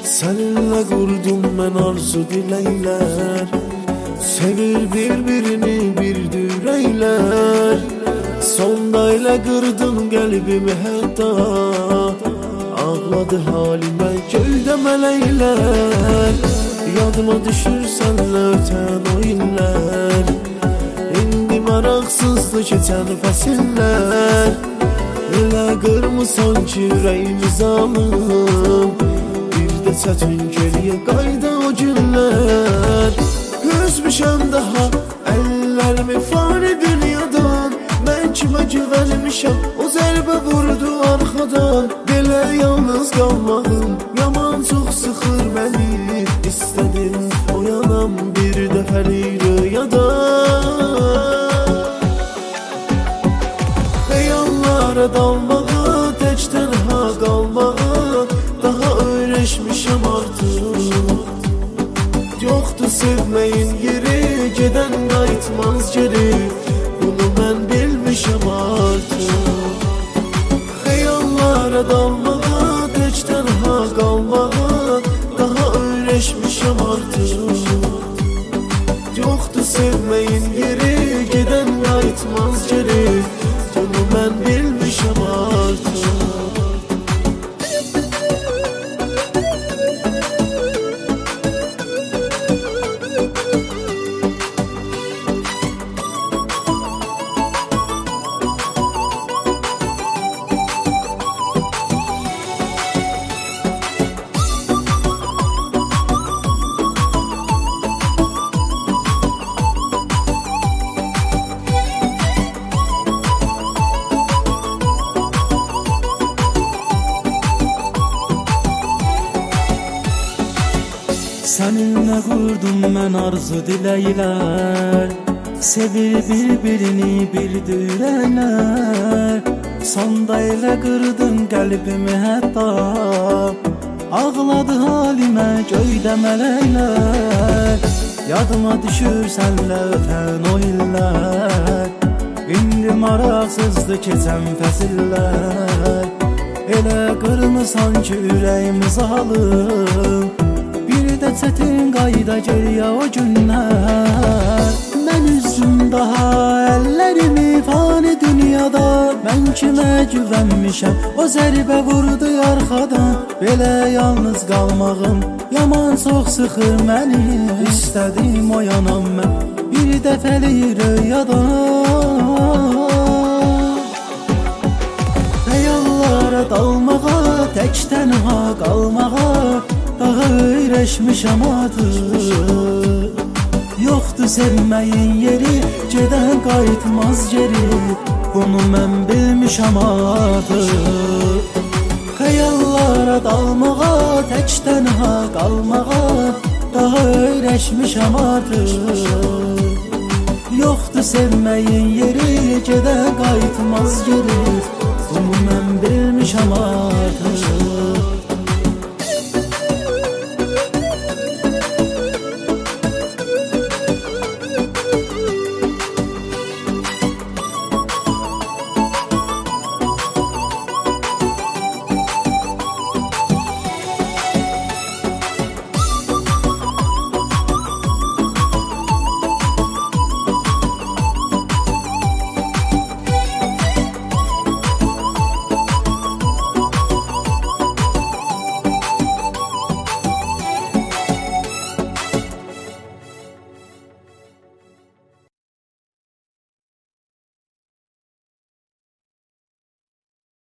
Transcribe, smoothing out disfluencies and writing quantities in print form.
Seninle kurdum ben arzu dilekler, sevir birbirini bir düreyler. Sonda ile kırdın kalbimi hatta, ağladı halime gölde melekler. Yadıma düşür senle öten o iller, indi maraksızdı geçen fəsillər. Elə qırmısan ki ürəyimi zalım, bir də çətin geriyə qayda o günlər. Üzmüşəm daha əllərimi fani dünyadan, mən kimə güvənmişəm o zərbə vurdu arxadan. Belə yalnız qalmağım yaman çox sıxır məni, İstədim oyanam bir dəfəlik rüyadan. Xəyallara dalmağa, tək tənha qalmağa daha öyrəşmişəm artıq. Yoxdur sevməyin yeri, gedən qayıtmaz geri, bunu mən bilmişəm artıq. Xəyallara dalmağa, tək tənha qalmağa daha öyrəşmişəm artıq. Yoxdur sevməyin yeri, gedən qayıtmaz geri, bunu mən bilmişəm artıq. Seninle kurdum ben arzu dilekler, sevir birbirini bir düreyler. Sonda ile kırdın kalbimi hatta, ağladı halime göyde melekler. Yadıma düşür senle öten o iller, indi maraksızdı keçen fəsillər. Elə qırmısan ki ürəyimi zalım, de çətin qayda geriyə o günlər. Mən üzüm daha əllərimi fani dünyada, mən kimə güvənmişəm o zərbə vurdu arxadan. Belə yalnız qalmağım yaman çox sıxır məni, İstədim oyanam mən bir dəfəlik rüyadan. Xəyallara dalmağa, tək tənha qalmağa daha öyrəşmişəm artıq. Yoxdur sevməyin yeri, gedən qayıtmaz geri, bunu mən bilmişəm artıq. Xəyallara dalmağa, tək tənha qalmağa daha öyrəşmişəm artıq. Yoxdur sevməyin yeri, gedən qayıtmaz geri, bunu mən bilmişəm artıq.